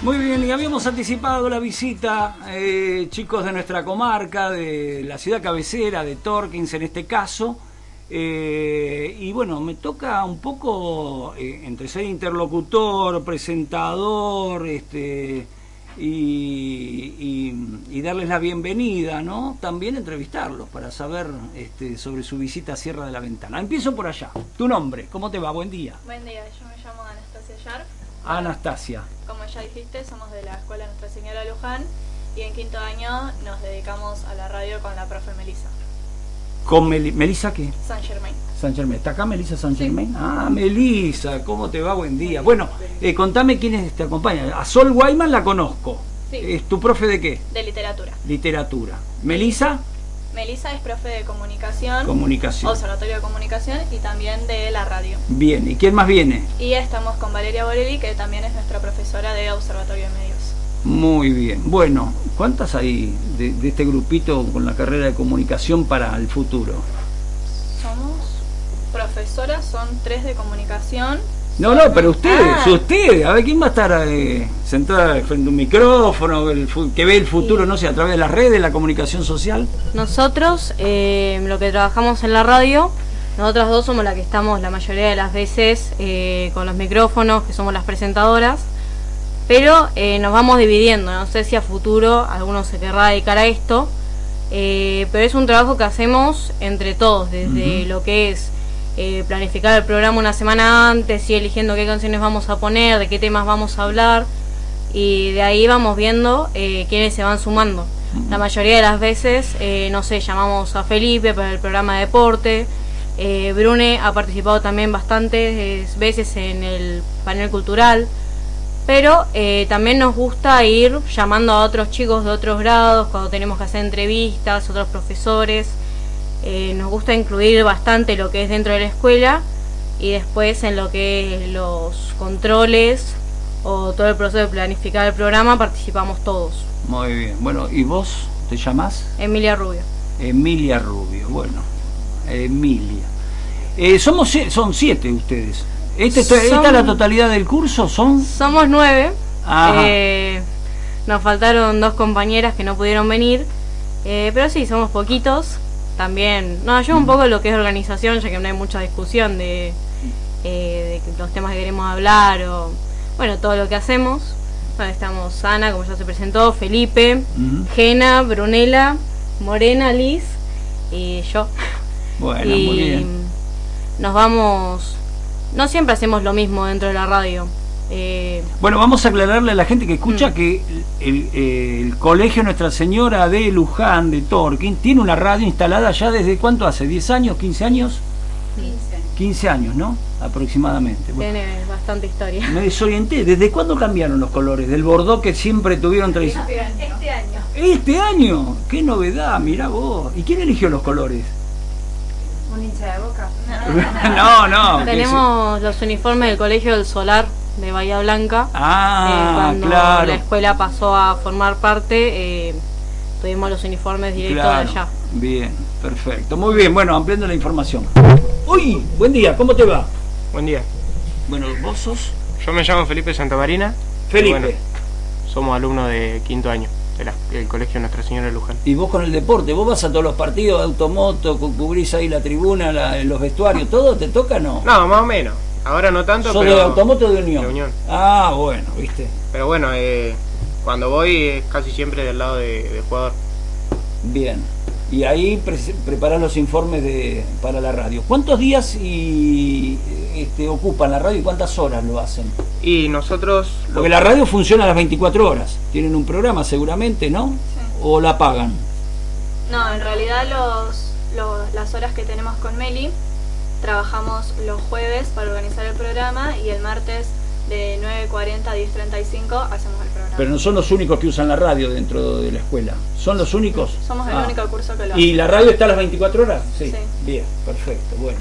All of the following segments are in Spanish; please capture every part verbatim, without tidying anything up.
Muy bien, y habíamos anticipado la visita, eh, chicos de nuestra comarca, de la ciudad cabecera, de Torkins en este caso, eh, y bueno, me toca un poco eh, entre ser interlocutor, presentador, este, y, y, y darles la bienvenida, ¿no? También entrevistarlos para saber este, sobre su visita a Sierra de la Ventana. Empiezo por allá. Tu nombre, ¿cómo te va? Buen día. Buen día, yo me llamo Anastasia Yarp. Anastasia. Como ya dijiste, somos de la Escuela Nuestra Señora Luján y en quinto año nos dedicamos a la radio con la profe Melissa. ¿Con Mel Melissa qué? San Germain. San Germain. ¿Está acá Melissa San Germain? Sí. Ah, Melissa, ¿cómo te va? Buen día. Bueno, eh, contame quiénes te acompañan. A Sol Guayman la conozco. Sí. ¿Es tu profe de qué? De literatura. Literatura. ¿Melissa? Melissa es profe de comunicación. Comunicación. Observatorio de comunicación y también de la radio. Bien, ¿y quién más viene? Y estamos con Valeria Borelli, que también es nuestra profesora de Observatorio de Medios. Muy bien. Bueno, ¿cuántas hay de, de este grupito con la carrera de comunicación para el futuro? Somos profesoras, son tres de comunicación. No, no, pero ustedes, Ah. ustedes, a ver, ¿quién va a estar eh, sentada frente a un micrófono, el, que ve el futuro, no sé, a través de las redes, la comunicación social? Nosotros, eh, lo que trabajamos en la radio, nosotras dos somos las que estamos la mayoría de las veces eh, con los micrófonos, que somos las presentadoras, pero eh, nos vamos dividiendo. No sé si a futuro alguno se querrá dedicar a esto, eh, pero es un trabajo que hacemos entre todos, desde uh-huh. lo que es eh, planificar el programa una semana antes, y eligiendo qué canciones vamos a poner, de qué temas vamos a hablar, y de ahí vamos viendo eh, quiénes se van sumando. La mayoría de las veces, eh, no sé, llamamos a Felipe para el programa de deporte. eh, Brune ha participado también bastantes veces en el panel cultural, pero eh, también nos gusta ir llamando a otros chicos de otros grados cuando tenemos que hacer entrevistas, otros profesores. Eh, nos gusta incluir bastante lo que es dentro de la escuela, y después en lo que es los controles o todo el proceso de planificar el programa participamos todos. Muy bien. Bueno, ¿y vos te llamás? Emilia Rubio. Emilia Rubio, bueno, Emilia. Eh, somos son siete ustedes. ¿Este, Som ¿Esta es la totalidad del curso? ¿Son? Somos nueve. Eh, nos faltaron dos compañeras que no pudieron venir, eh, pero sí, somos poquitos. También nos ayuda un poco lo que es organización, ya que no hay mucha discusión de, eh, de los temas que queremos hablar o, bueno, todo lo que hacemos. Bueno, estamos Ana, como ya se presentó, Felipe, uh-huh. Gena, Brunella, Morena, Liz y yo. Bueno, y muy bien. Nos vamos, no siempre hacemos lo mismo dentro de la radio. Eh, bueno, vamos a aclararle a la gente que escucha mm. que el, el, el Colegio Nuestra Señora de Luján, de Torquín, tiene una radio instalada ya desde ¿cuánto hace? ¿diez años? ¿quince años? quince. quince años, ¿no? Aproximadamente. Bueno, tiene bastante historia. Me desorienté. ¿Desde cuándo cambiaron los colores? Del bordó que siempre tuvieron tradición. Este año. Este año. ¿Este año? ¡Qué novedad! Mirá vos. ¿Y quién eligió los colores? Un hincha de Boca. no, no. Tenemos los uniformes del Colegio del Solar de Bahía Blanca. Ah, eh, cuando claro. la escuela pasó a formar parte, eh, tuvimos los uniformes directos claro. de allá. Bien, perfecto. Muy bien, bueno, ampliando la información. Uy, buen día, ¿cómo te va? Buen día. Bueno, ¿vos sos? Yo me llamo Felipe Santamarina. Felipe. Bueno, somos alumnos de quinto año de la, del Colegio Nuestra Señora de Luján. ¿Y vos con el deporte? ¿Vos vas a todos los partidos de automoto, cubrís ahí la tribuna, la, los vestuarios, todo? ¿Te toca o no? No, más o menos. Ahora no tanto, ¿Sos pero... de automoto o de Unión? De Unión. Ah, bueno, viste. Pero bueno, eh, cuando voy es casi siempre del lado de, de jugador. Bien. Y ahí pre preparás los informes de, para la radio. ¿Cuántos días y, este, ocupan la radio y cuántas horas lo hacen? Y nosotros... Porque lo... la radio funciona a las veinticuatro horas. Tienen un programa seguramente, ¿no? Sí. ¿O la pagan? No, en realidad los, los, las horas que tenemos con Meli, trabajamos los jueves para organizar el programa y el martes de nueve cuarenta a diez treinta y cinco hacemos el programa. Pero no son los únicos que usan la radio dentro de la escuela. ¿Son los únicos? Somos el ah. único curso que lo hace. ¿Y la radio está a las veinticuatro horas? Sí. sí. Bien, perfecto, bueno.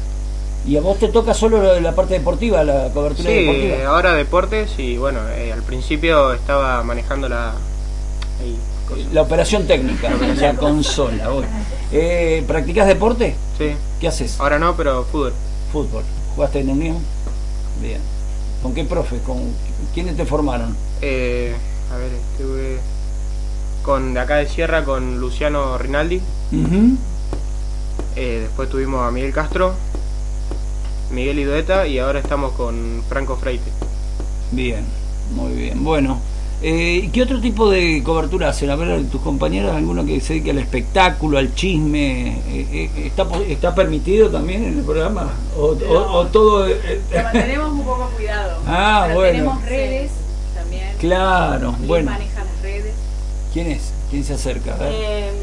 ¿Y a vos te toca solo la parte deportiva, la cobertura sí, deportiva? Sí, ahora deportes y bueno, eh, al principio estaba manejando la... Ahí, la operación técnica, la, operación. la consola. Bueno. Eh, ¿Practicás deporte? Sí. ¿Qué haces? Ahora no, pero fútbol. Fútbol. ¿Jugaste en Unión? Bien. ¿Con qué profes? ¿Con quiénes te formaron? Eh, a ver, estuve con de acá de Sierra con Luciano Rinaldi. Uh-huh. eh, después tuvimos a Miguel Castro, Miguel Idueta y ahora estamos con Franco Freite. Bien, muy bien. Bueno, eh, ¿qué otro tipo de cobertura hacen? A ver, tus compañeros, alguno que se dedique al espectáculo, al chisme, eh, eh, ¿está, ¿está permitido también en el programa? ¿O, Pero, o, o todo...? Eh, lo mantenemos un poco cuidado. Ah, pero bueno. tenemos redes también. Claro, ¿Quién bueno. maneja las redes? ¿Quién es? ¿Quién se acerca? A ver. Eh,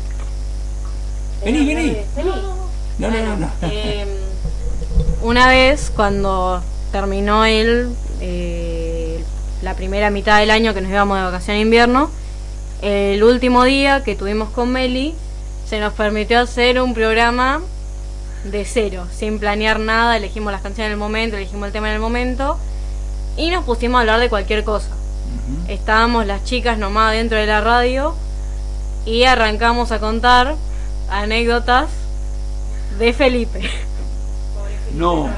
Vení, eh, vení. vení. No, no, no, no. Eh, una vez cuando terminó él eh, la primera mitad del año que nos íbamos de vacación de invierno, el último día que tuvimos con Meli se nos permitió hacer un programa de cero, sin planear nada, elegimos las canciones en el momento, elegimos el tema en el momento y nos pusimos a hablar de cualquier cosa. Uh-huh. Estábamos las chicas nomás dentro de la radio y arrancamos a contar anécdotas de Felipe. No.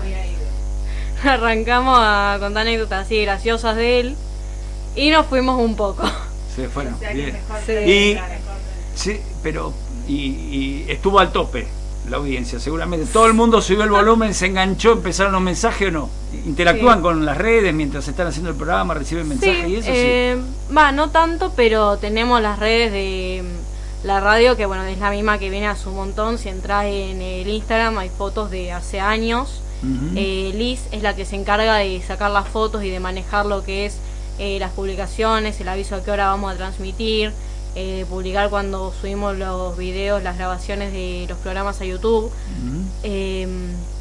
Arrancamos a contar anécdotas así graciosas de él y nos fuimos un poco. Se fueron. O sea, bien. Sí. Y, sí, pero y, y estuvo al tope la audiencia, seguramente. Todo el mundo subió el volumen, se enganchó, empezaron los mensajes o no. Interactúan sí. con las redes mientras están haciendo el programa, reciben mensajes sí, y eso eh, sí. Va, no tanto, pero tenemos las redes de la radio, que bueno, es la misma que viene a su montón. Si entras en el Instagram hay fotos de hace años. Uh-huh. eh, Liz es la que se encarga de sacar las fotos y de manejar lo que es eh, las publicaciones, el aviso a qué hora vamos a transmitir, eh, publicar cuando subimos los videos, las grabaciones de los programas a YouTube. Uh-huh. eh,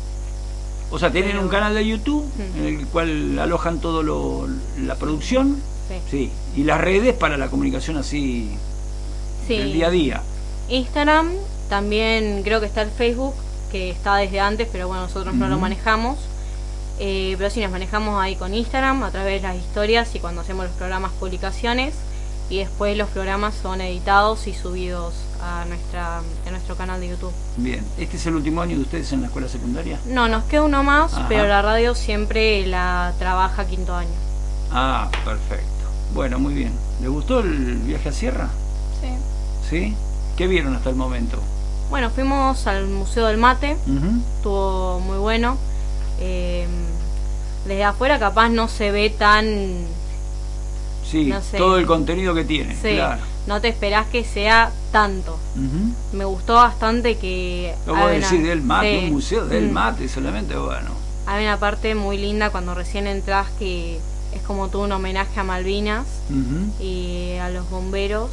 o sea, tienen pero... un canal de YouTube uh-huh. en el cual alojan todo lo, la producción, sí. sí, y las redes para la comunicación así sí. del día a día. Instagram, también creo que está el Facebook, que está desde antes, pero bueno, nosotros uh-huh. no lo manejamos. Eh, pero sí, nos manejamos ahí con Instagram, a través de las historias y cuando hacemos los programas, publicaciones. Y después los programas son editados y subidos a nuestra a nuestro canal de YouTube. Bien, ¿este es el último año de ustedes en la escuela secundaria? No, nos queda uno más, Ajá. pero la radio siempre la trabaja quinto año. Ah, perfecto. Bueno, muy bien. ¿Les gustó el viaje a Sierra? Sí. ¿Sí? ¿Qué vieron hasta el momento? Bueno, fuimos al Museo del Mate, uh-huh. estuvo muy bueno. Eh, desde afuera capaz no se ve tan... Sí, no sé, todo el contenido que tiene, sí, claro. No te esperás que sea tanto. Uh-huh. Me gustó bastante que... Lo voy a decir del mate, sí. un museo del mate solamente, bueno. Hay una parte muy linda cuando recién entras que es como todo un homenaje a Malvinas uh-huh. y a los bomberos.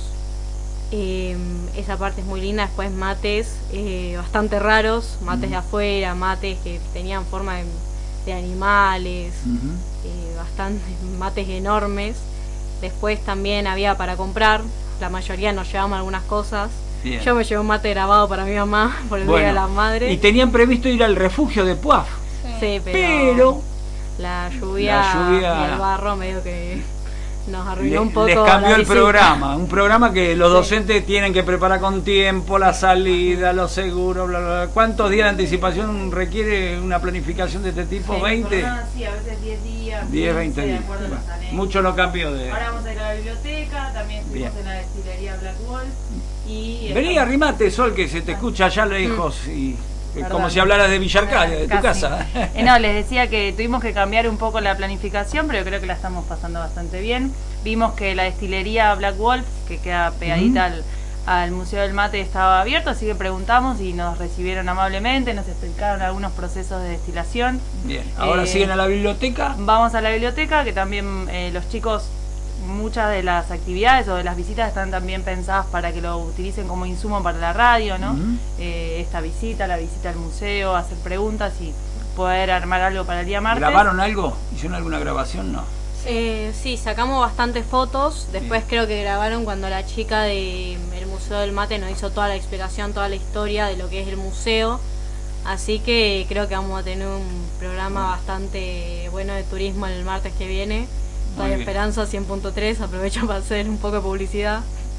Eh, esa parte es muy linda. Después mates eh, bastante raros, mates uh-huh. de afuera, mates que tenían forma de, de animales, uh-huh. eh, bastante mates enormes. Después también había para comprar, la mayoría nos llevamos algunas cosas. Bien. Yo me llevé un mate grabado para mi mamá por el bueno, Día de las Madres. Y tenían previsto ir al refugio de Puaf. Sí, sí pero, pero la, lluvia la lluvia y el barro medio que nos arruinó le, un poco. Les cambió la el visita. programa, un programa que los sí. docentes tienen que preparar con tiempo, la salida, los seguros, bla, bla, bla. ¿Cuántos días de anticipación requiere una planificación de este tipo? Sí, ¿veinte? Sí, a veces diez días. diez, veinte días. Bueno, mucho no cambió de... Ahora vamos a ir a la biblioteca, también estuvimos en la destilería Black Wolf. Y vení, arrimate, Sol, que se te escucha allá lejos y... Perdón. Como si hablaras de Villarcadia, de tu Casi. casa. Eh, no, les decía que tuvimos que cambiar un poco la planificación, pero creo que la estamos pasando bastante bien. Vimos que la destilería Black Wolf, que queda pegadita uh-huh. al, al Museo del Mate, estaba abierto, así que preguntamos y nos recibieron amablemente, nos explicaron algunos procesos de destilación. Bien, ahora eh, siguen a la biblioteca. Vamos a la biblioteca, que también eh, los chicos... Muchas de las actividades o de las visitas están también pensadas para que lo utilicen como insumo para la radio, ¿no? Uh-huh. Eh, esta visita, la visita al museo, hacer preguntas y poder armar algo para el día martes. ¿Grabaron algo? ¿Hicieron alguna grabación? No. Eh, sí, sacamos bastantes fotos. Después sí. creo que grabaron cuando la chica del Museo del Mate nos hizo toda la explicación, toda la historia de lo que es el museo. Así que creo que vamos a tener un programa bastante bueno de turismo el martes que viene. Radio Esperanza cien punto tres, aprovecho para hacer un poco de publicidad.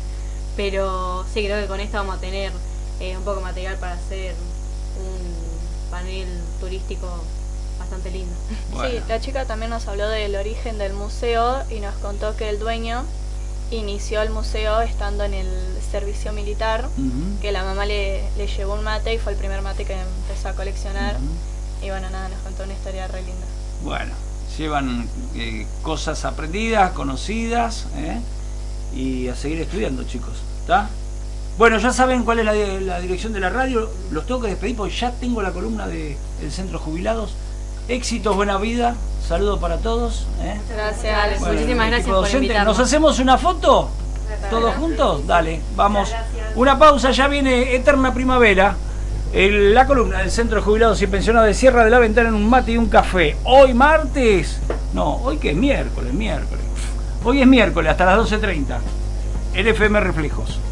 Pero sí, creo que con esto vamos a tener eh, un poco de material para hacer un panel turístico bastante lindo. Bueno. Sí, la chica también nos habló del origen del museo y nos contó que el dueño inició el museo estando en el servicio militar, Uh-huh. que la mamá le, le llevó un mate y fue el primer mate que empezó a coleccionar. Uh-huh. Y bueno, nada, nos contó una historia re linda. Bueno, llevan eh, cosas aprendidas, conocidas, ¿eh? Y a seguir estudiando, chicos, ¿está? Bueno, ya saben cuál es la, la dirección de la radio. Los tengo que despedir porque ya tengo la columna de, del Centro Jubilados. Éxitos, buena vida, saludos para todos, ¿eh? Gracias, Alex. Bueno, Muchísimas el gracias equipo por docente. invitarnos. ¿Nos hacemos una foto? ¿Todos juntos? Dale, vamos. Una pausa, ya viene Eterna Primavera. El- la columna del Centro de Jubilados y Pensionados de Sierra de la Ventana en un mate y un café. Hoy martes. No, hoy que es miércoles, miércoles. Hoy es miércoles hasta las doce treinta. El F M Reflejos.